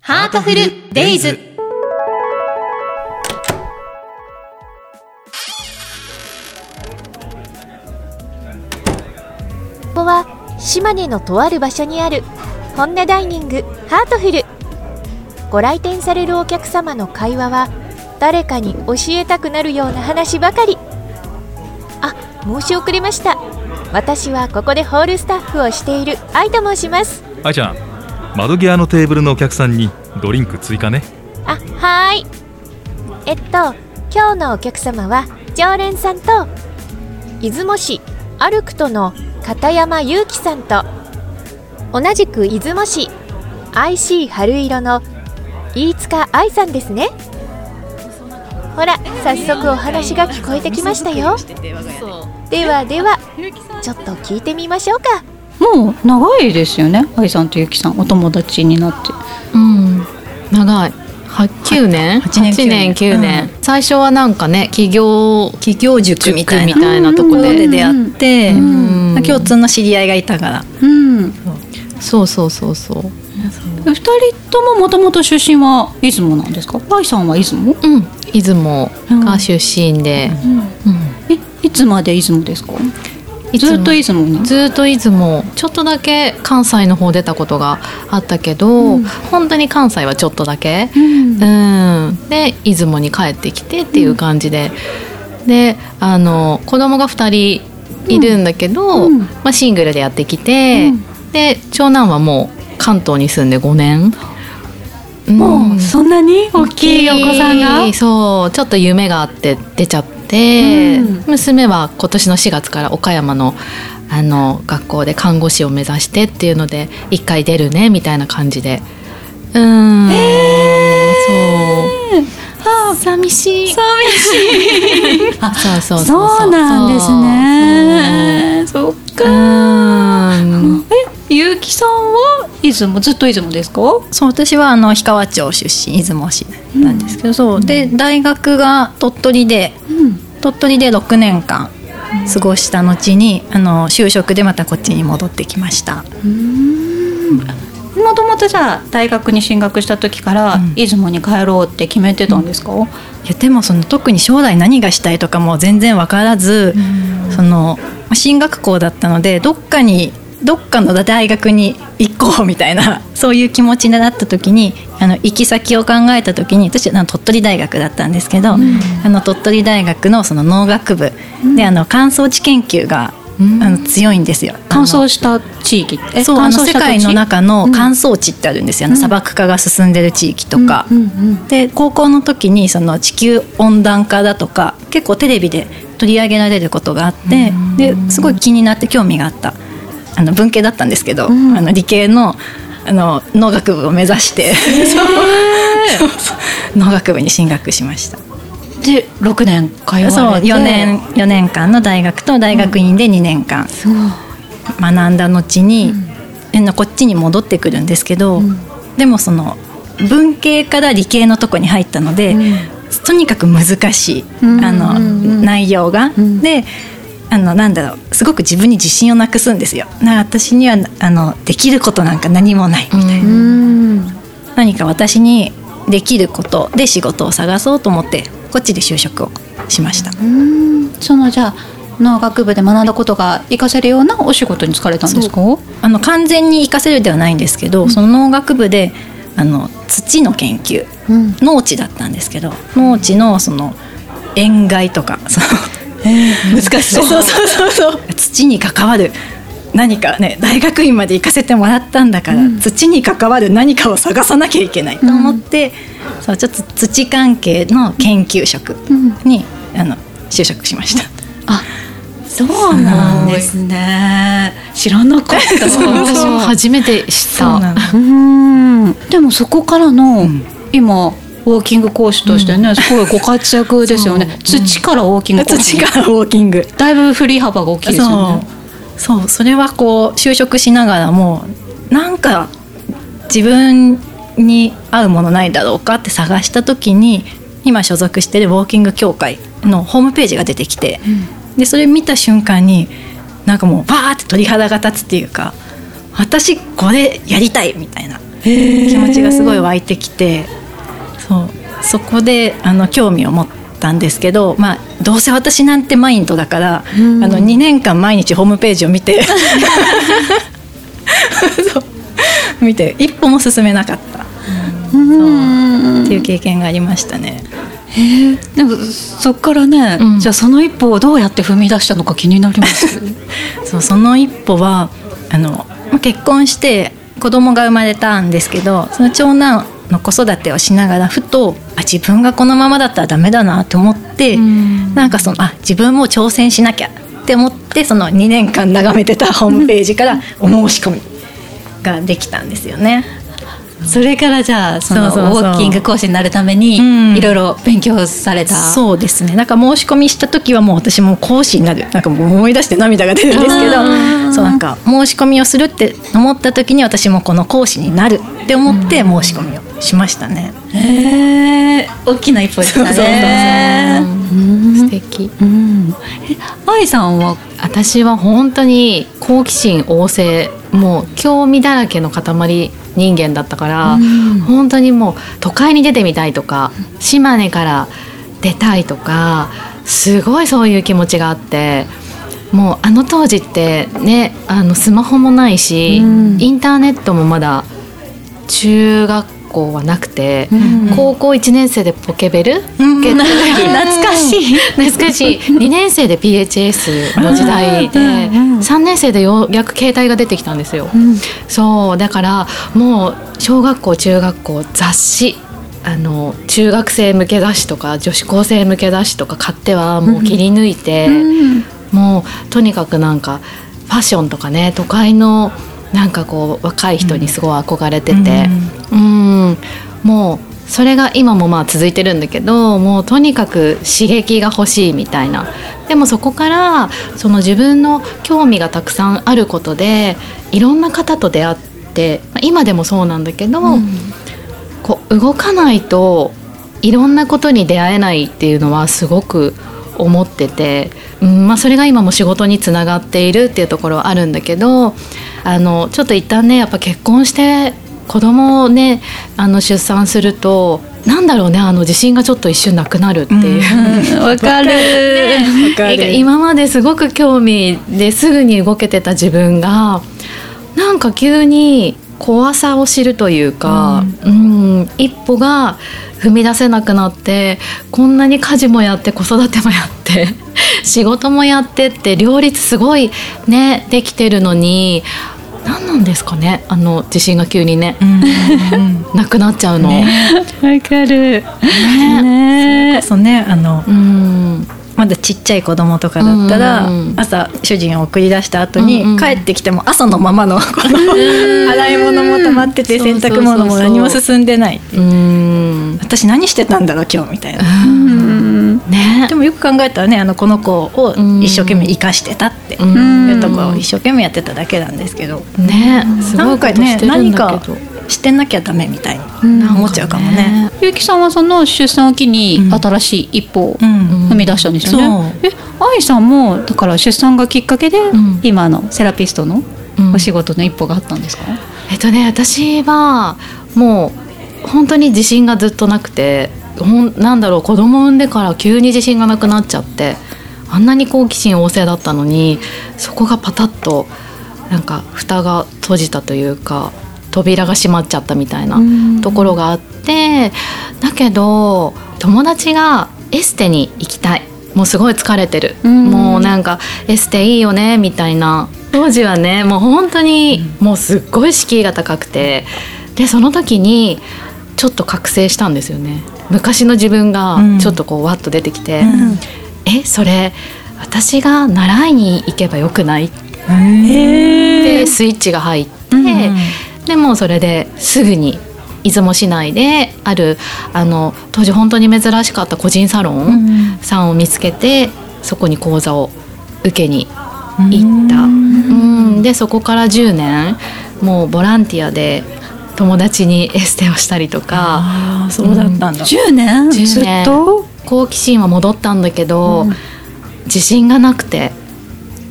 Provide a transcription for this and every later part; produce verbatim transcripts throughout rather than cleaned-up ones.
ハートフルデイズ。 ここは島根のとある場所にある本音ダイニングハートフル。ご来店されるお客様の会話は誰かに教えたくなるような話ばかり。あ、申し遅れました。私はここでホールスタッフをしている愛と申します。 愛ちゃん、窓際のテーブルのお客さんにドリンク追加ね。 あ、はーい。えっと今日のお客様は常連さんと出雲市アルクトの片山祐樹さんと、同じく出雲市 アイシー 春色の飯塚愛さんですね。ほら、早速お話が聞こえてきましたよ。ではではちょっと聞いてみましょうか。 もう長いですよね、愛さんとゆきさんお友達になって。 うん、長い。きゅうねんはちねんきゅうねん、うん、最初はなんかね、企業企業塾みたいな、 みたいなところで出会って、うんうん、共通の知り合いがいたから、うん、 そうそうそうそう。 ふたりとももともと出身は出雲なんですか？愛さんは出雲？ うん、出雲が出身で、うんうんうん、 え、いつまで出雲ですか？ずっと出雲に？ ずっと出雲。ちょっとだけ関西の方出たことがあったけど、うん、本当に関西はちょっとだけ、うんうん、で出雲に帰ってきてっていう感じで、うん、であの子供がふたりいるんだけど、うんまあ、シングルでやってきて、うん、で長男はもう関東に住んでごねん、 うん、もうそんなに大きいお子さんが？ そう、ちょっと夢があって出ちゃって、うん、娘は今年のしがつから岡山のあの学校で看護師を目指してっていうので一回出るねみたいな感じで、うーん、えー、そう、はあ、寂しい寂しいあ、そうそうそうそう、 そうなんですね。そっか。うん、え、ゆうきさんは出雲、ずっと出雲ですか？ そう、私はあの氷川町出身、出雲市なんですけど、うん、そうで大学が鳥取で、うん、鳥取でろくねんかん過ごした後に、あの就職でまたこっちに戻ってきました。うーん、 もともとじゃあ大学に進学した時から出雲に帰ろうって決めてたんですか？うん、いやでもその特に将来何がしたいとかも全然分からず、その進学校だったのでどっかにどっかの大学に行こうみたいな、そういう気持ちになった時に、あの行き先を考えた時に、私は鳥取大学だったんですけど、うん、あの鳥取大学 の, その農学部で、あの乾燥地研究が、うん、あの強いんですよ。 乾燥した地域、 え、そう、あの世界の中の乾燥地ってあるんですよ、うん、砂漠化が進んでる地域とか、うんうんうん、で高校の時にその地球温暖化だとか結構テレビで取り上げられることがあって、うん、ですごい気になって興味があった。あの文系だったんですけど、うん、あの理系 の, あの農学部を目指して、えー、そうそう農学部に進学しました。 でろくねん通われて、 そう よねん, よねんかんの大学と大学院でにねんかん学んだ後に、うん、こっちに戻ってくるんですけど、うん、でもその文系から理系のとこに入ったので、うん、とにかく難しい、うん、あの、うん、内容が、うん、であのなんだろう、すごく自分に自信をなくすんですよ。な私にはあのできることなんか何もないみたいな、うん、何か私にできることで仕事を探そうと思ってこっちで就職をしました。 うん、そのじゃあ農学部で学んだことが活かせるようなお仕事に就かれたんですか？ あの完全に活かせるではないんですけど、うん、その農学部であの土の研究、うん、農地だったんですけど、農地のその塩害とかそのえー、難しそうそうそうそうそう土に関わる何かね、大学院まで行かせてもらったんだから、うん、土に関わる何かを探さなきゃいけないと思って、うん、そうちょっと土関係の研究職に、うん、あの就職しました。 あ、そうなんですね。知らなかった。 私も初めて知った。そうなんだ。 うん、でもそこからの、うん、今ウォーキング講師としてね、うん、すごいご活躍ですよね。土からウォーキング講師、 土からウォーキング、 だいぶ振り幅が大きいですよね。 そう、そう、それはこう就職しながらもなんか自分に合うものないだろうかって探した時に、今所属しているウォーキング協会のホームページが出てきて、うん、でそれ見た瞬間になんかもうバーって鳥肌が立つっていうか、私これやりたいみたいな、 気持ちがすごい湧いてきて、そうそこであの興味を持ったんですけど、まあ、どうせ私なんてマインドだから、うん、あのにねんかん毎日ホームページを見てそう見て一歩も進めなかった、うん、そうっていう経験がありましたね。 へえ、でもそっからね、うん、じゃあその一歩をどうやって踏み出したのか気になりますそう、その一歩はあの結婚して子供が生まれたんですけど、その長男の子育てをしながらふとあ自分がこのままだったらダメだなと思って、うん、なんかそのあ自分も挑戦しなきゃって思って、そのにねんかん眺めてたホームページからお申し込みができたんですよね。 それからじゃあそのウォーキング講師になるためにいろいろ勉強された、うん、 そうですね。なんか申し込みした時はもう私も講師になる、なんかもう思い出して涙が出るんですけど、そうなんか申し込みをするって思った時に私もこの講師になるって思って申し込みをしましたね。 うん、へー、大きな一歩でしたね。 素敵。 うん、え、愛さんは？ 私は本当に好奇心旺盛、もう興味だらけの塊人間だったから、うん、本当にもう都会に出てみたいとか島根から出たいとか、すごいそういう気持ちがあって、もうあの当時ってね、あのスマホもないし、うん、インターネットもまだ中学校はなくて、うん、高校いちねん生でポケベル、うん、懐かしい懐かしいにねん生で ピーエイチエス の時代で、うんうん、さんねん生でようやく携帯が出てきたんですよ、うん、そうだからもう小学校中学校雑誌、あの中学生向け雑誌とか女子高生向け雑誌とか買ってはもう切り抜いて、うん、もうとにかくなんかファッションとかね、都会のなんかこう若い人にすごい憧れてて、うん、うん、もうそれが今もまあ続いてるんだけど、もうとにかく刺激が欲しいみたいな。でもそこからその自分の興味がたくさんあることでいろんな方と出会って、今でもそうなんだけど、うん、こう動かないといろんなことに出会えないっていうのはすごく思ってて、うんまあ、それが今も仕事につながっているっていうところはあるんだけど、あのちょっと一旦ねやっぱ結婚して子供をねあの出産するとなんだろうね、あの自信がちょっと一瞬なくなるっていうわ、うん、かる、 ね、かる今まですごく興味ですぐに動けてた自分がなんか急に怖さを知るというか、うんうん、一歩が踏み出せなくなって、こんなに家事もやって子育てもやって仕事もやってって両立すごいねできてるのに、何なんですかね、あの自信が急にね、うんうんうん、なくなっちゃうの。わ、 ね、かるね。 ね、そうね、あの、うん、まだちっちゃい子供とかだったら、うんうん、朝主人を送り出した後に、うんうん、帰ってきても朝のままのこの洗い物も溜まってて洗濯物も何も進んでない、うん、私何してたんだろう今日みたいな、うんね、でもよく考えたらね、あのこの子を一生懸命生かしてたっていうところを一生懸命やってただけなんですけど、 ね、すごいことしてるんだけど、 何かしてなきゃダメみたいに思っちゃうかもね。 ゆうきさんはその出産を機に新しい一歩を踏み出したんですよね、うんうん、え愛さんもだから出産がきっかけで、うん、今のセラピストのお仕事の一歩があったんですか？うん、 えっとね、私はもう本当に自信がずっとなくて、ほんなんだろう、子供産んでから急に自信がなくなっちゃって、あんなに好奇心旺盛だったのにそこがパタッとなんか蓋が閉じたというか、扉が閉まっちゃったみたいなところがあって、だけど友達がエステに行きたい、もうすごい疲れてる、もうなんかエステいいよねみたいな、当時はねもう本当にもうすっごい敷居が高くて、でその時にちょっと覚醒したんですよね。昔の自分がちょっとこうワッと出てきて、うん、えそれ私が習いに行けばよくないってスイッチが入って、うん、でもそれですぐに出雲市内であるあの当時本当に珍しかった個人サロンさんを見つけて、そこに講座を受けに行った、うんうん、でそこからじゅうねんもうボランティアで友達にエステをしたりとか。 あ、そうだったんだ、うん、 じゅうねんずっと好奇心は戻ったんだけど、うん、自信がなくて、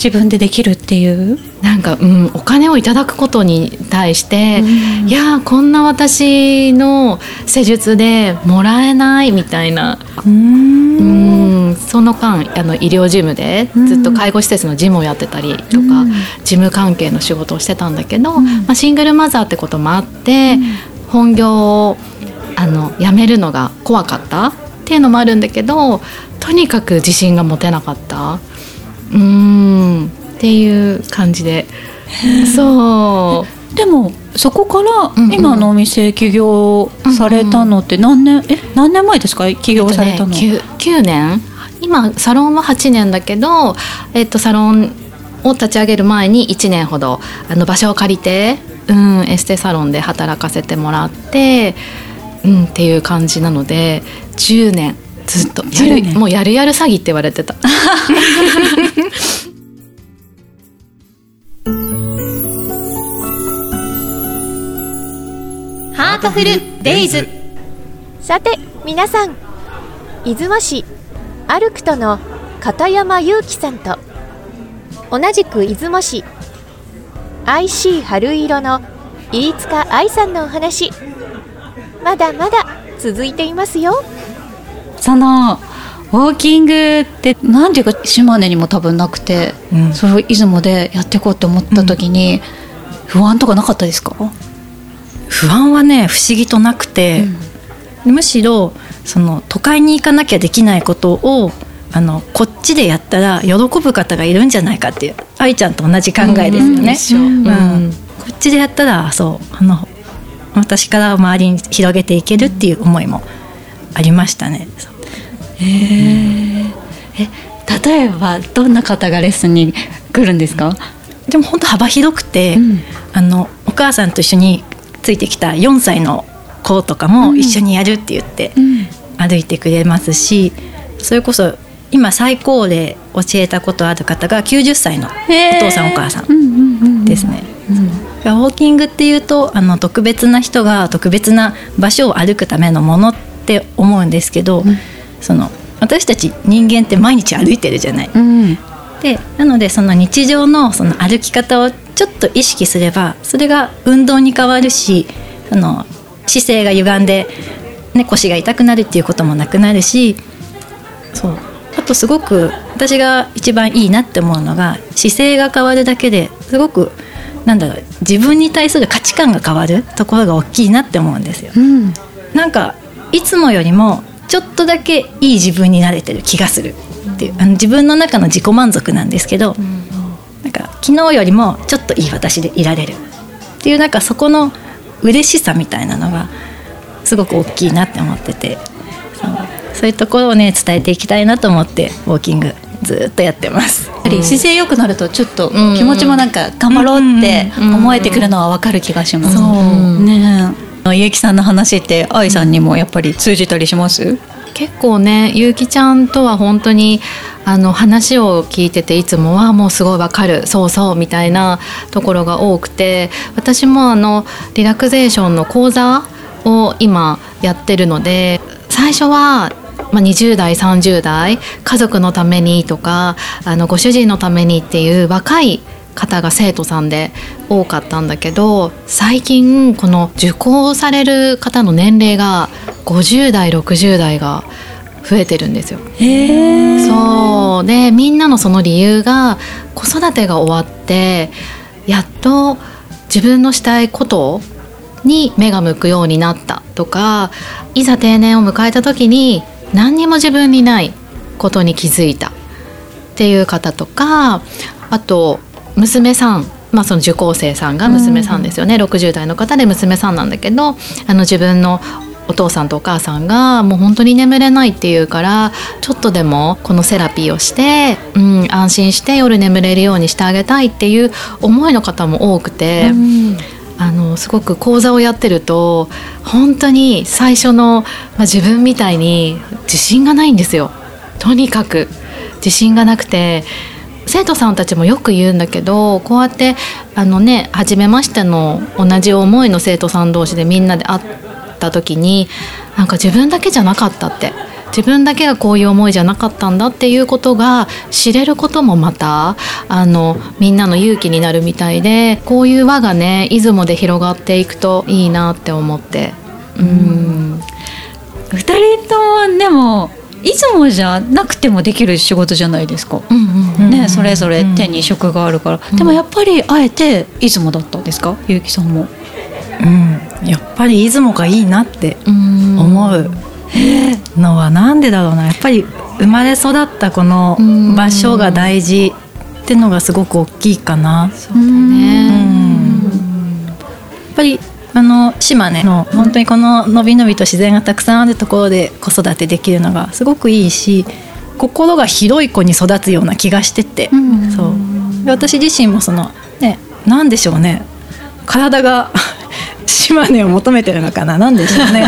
自分でできるっていうなんか、うん、お金をいただくことに対して、うん、いやこんな私の施術でもらえないみたいな、うん、うんその間あの医療事務でずっと介護施設の事務をやってたりとか、うん、事務関係の仕事をしてたんだけど、うんまあ、シングルマザーってこともあって、うん、本業をあの辞めるのが怖かったっていうのもあるんだけど、とにかく自信が持てなかった。うーんっていう感じで、そうでもそこから今のお店起業されたのって何年、うんうん、え何年前ですか起業されたの、 えっとね、きゅう, きゅうねん今サロンははちねんだけど、えっと、サロンを立ち上げる前にいちねんほどあの場所を借りて、うん、エステサロンで働かせてもらって、うん、っていう感じなのでじゅうねんずっとやるもうやるやる詐欺って言われてたハートフルデイズ。さて皆さん、出雲市アルクトの片山祐樹さんと同じく出雲市 アイシー 春色の飯塚愛さんのお話、まだまだ続いていますよ。 そのウォーキングってなんていうか島根にも多分なくて、うん、それを出雲でやっていこうって思った時に、うん、不安とかなかったですか？ 不安はね不思議となくて、うん、むしろその都会に行かなきゃできないことをあのこっちでやったら喜ぶ方がいるんじゃないかっていう愛ちゃんと同じ考えですよね、うんうんうん、こっちでやったらそうあの私から周りに広げていけるっていう思いもありましたね。 へー、え例えばどんな方がレッスンに来るんですか？ でも本当幅広くて、うん、あのお母さんと一緒についてきたよんさいの子とかも一緒にやるって言って歩いてくれますし、うん、それこそ今最高齢教えたことある方がきゅうじゅっさいのお父さんお母さんですね。ウォーキングっていうとあの特別な人が特別な場所を歩くためのものって思うんですけど、うん、その私たち人間って毎日歩いてるじゃない、うん、でなのでその日常のその歩き方をちょっと意識すればそれが運動に変わるし、その姿勢が歪んで、ね、腰が痛くなるっていうこともなくなるし、そうあとすごく私が一番いいなって思うのが姿勢が変わるだけですごくなんだろう自分に対する価値観が変わるところが大きいなって思うんですよ、うん、なんかいつもよりもちょっとだけいい自分になれてる気がするっていう、あの自分の中の自己満足なんですけど、うん、なんか昨日よりもちょっといい私でいられるっていうなんかそこの嬉しさみたいなのがすごく大きいなって思ってて、そう、そういうところをね伝えていきたいなと思ってウォーキングずっとやってます。 やっぱり姿勢良くなるとちょっと気持ちもなんか頑張ろうって思えてくるのは分かる気がします、うんうん、ねえ、ゆうきさんの話って愛さんにもやっぱり通じたりします？ 結構ねゆうきちゃんとは本当にあの話を聞いてていつもはもうすごいわかるそうそうみたいなところが多くて、私もあのリラクゼーションの講座を今やってるので、最初はまあ、にじゅう代さんじゅう代家族のためにとかあのご主人のためにっていう若い方が生徒さんで多かったんだけど、最近この受講される方の年齢がごじゅう代ろくじゅう代が増えてるんですよ。へー。そうでみんなのその理由が子育てが終わってやっと自分のしたいことに目が向くようになったとか、いざ定年を迎えた時に何にも自分にないことに気づいたっていう方とか、あと娘さん、まあ、その受講生さんが娘さんですよね、うん、ろくじゅう代の方で娘さんなんだけど、あの自分のお父さんとお母さんがもう本当に眠れないっていうからちょっとでもこのセラピーをして、うん、安心して夜眠れるようにしてあげたいっていう思いの方も多くて、うん、あのすごく講座をやってると本当に最初の、まあ、自分みたいに自信がないんですよ。とにかく自信がなくて、生徒さんたちもよく言うんだけど、こうやってあのね初めましての同じ思いの生徒さん同士でみんなで会った時になんか自分だけじゃなかったって自分だけがこういう思いじゃなかったんだっていうことが知れることもまたあのみんなの勇気になるみたいで、こういう輪がね出雲で広がっていくといいなって思って、うん、 ふたりともでも出雲じゃなくてもできる仕事じゃないですか、うんうんね、それぞれ手に職があるから、うん、でもやっぱりあえて出雲だったんですか、ゆうきさんも。 うん、やっぱり出雲がいいなって思うのはなんでだろうな。やっぱり生まれ育ったこの場所が大事っていうのがすごく大きいかな。 そうだね、 うん、やっぱりあの島根の本当にこののびのびと自然がたくさんあるところで子育てできるのがすごくいいし、心が広い子に育つような気がしてて、うん、そうで私自身もその、ね、なんでしょうね、体が島根を求めてるのかな、なんでしょうね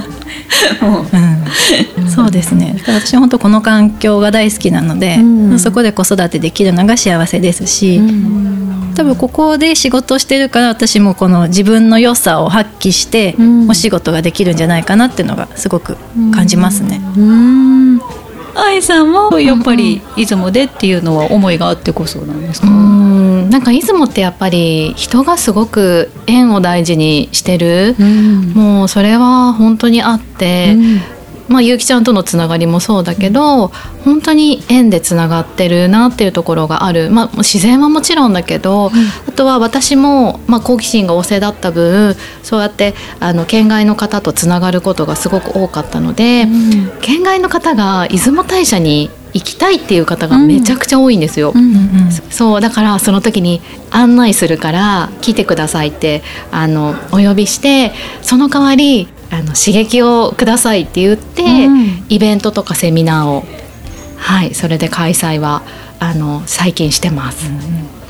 うん、そうですね。私本当この環境が大好きなので、うん、そこで子育てできるのが幸せですし、うん、多分ここで仕事してるから私もこの自分の良さを発揮してお仕事ができるんじゃないかなっていうのがすごく感じますね。 うんうん、愛さんもやっぱり出雲でっていうのは思いがあってこそなんですか？ うん、なんか出雲ってやっぱり人がすごく縁を大事にしてる、うん、もうそれは本当にあって、うん、まあゆうきちゃんとのつながりもそうだけど、うん、本当に縁でつながってるなっていうところがある、まあ、自然はもちろんだけど、うん、あとは私も、まあ、好奇心が旺盛だった分そうやってあの県外の方とつながることがすごく多かったので、うん、県外の方が出雲大社に行きたいっていう方がめちゃくちゃ多いんですよ、うんうんうん、そうだからその時に案内するから来てくださいってあのお呼びして、その代わりあの刺激をくださいって言って、うん、イベントとかセミナーを、はい、それで開催はあの最近してます、うん、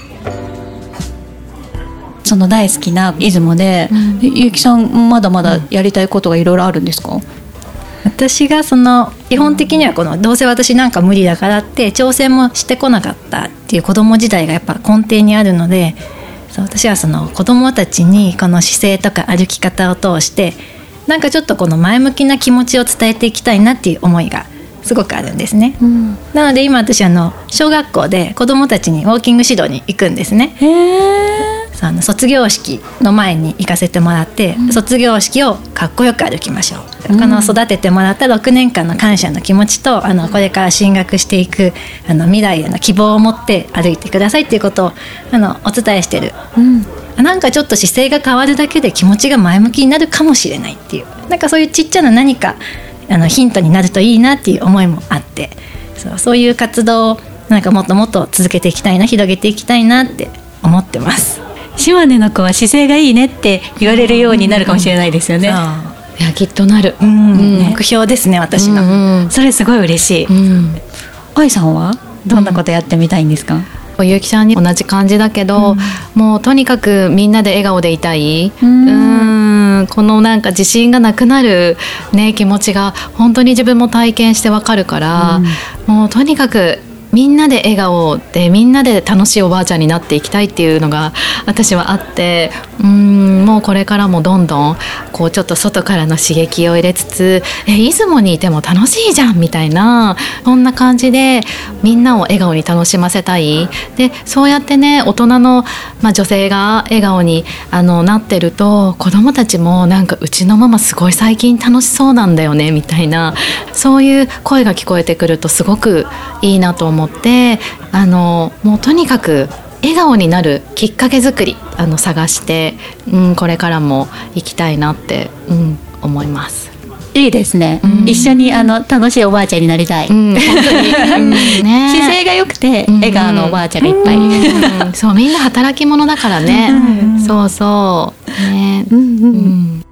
その大好きな出雲で、うん、ゆうきさんまだまだやりたいことがいろいろあるんですか？ 私がその基本的にはこのどうせ私なんか無理だからって挑戦もしてこなかったっていう子供時代がやっぱ根底にあるので、そう私はその子供たちにこの姿勢とか歩き方を通してなんかちょっとこの前向きな気持ちを伝えていきたいなっていう思いがすごくあるんですね、うん、なので今私あの小学校で子どもたちにウォーキング指導に行くんですね。へー、あの卒業式の前に行かせてもらって、うん、卒業式をかっこよく歩きましょう、うん、この育ててもらったろくねんかんの感謝の気持ちとあのこれから進学していくあの未来への希望を持って歩いてくださいっていうことをあのお伝えしてる、うん、なんかちょっと姿勢が変わるだけで気持ちが前向きになるかもしれないっていう、なんかそういうちっちゃな何かあのヒントになるといいなっていう思いもあって、そう、そういう活動をなんかもっともっと続けていきたいな、広げていきたいなって思ってます。 島根の子は姿勢がいいねって言われるようになるかもしれないですよね、うんうん、 いやきっとなる、 うんうん、目標ですね私の、 うんうん、それすごい嬉しい、うん、愛さんはどんなことやってみたいんですか？ うん、ゆうきちゃんに同じ感じだけど、うん、もうとにかくみんなで笑顔でいたい、うん、うーんこのなんか自信がなくなる、ね、気持ちが本当に自分も体験してわかるから、うん、もうとにかくみんなで笑顔でみんなで楽しいおばあちゃんになっていきたいっていうのが私はあって、うーんもうこれからもどんどんこうちょっと外からの刺激を入れつつ、え出雲にいても楽しいじゃんみたいな、そんな感じでみんなを笑顔に楽しませたい。でそうやってね大人の、まあ、女性が笑顔にあのなってると子どもたちもなんかうちのママすごい最近楽しそうなんだよねみたいな、そういう声が聞こえてくるとすごくいいなと思って、あのもうとにかく笑顔になるきっかけ作りあの探して、うん、これからも行きたいなって、うん、思います。 いいですね、うん、一緒にあの楽しいおばあちゃんになりたい、うん、本当に、うんね、姿勢が良くて笑顔のおばあちゃんがいっぱい、 うんうん、そうみんな働き者だからね、うん、そうそうね、うんうんうん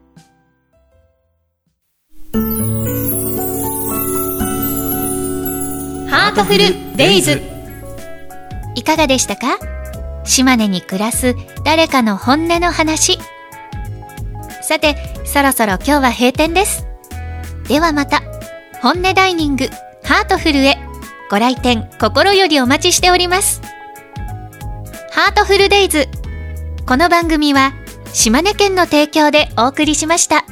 ハートフルデイズ、いかがでしたか？島根に暮らす誰かの本音の話。さてそろそろ今日は閉店です。ではまた本音ダイニングハートフルへご来店心よりお待ちしております。ハートフルデイズ、この番組は島根県の提供でお送りしました。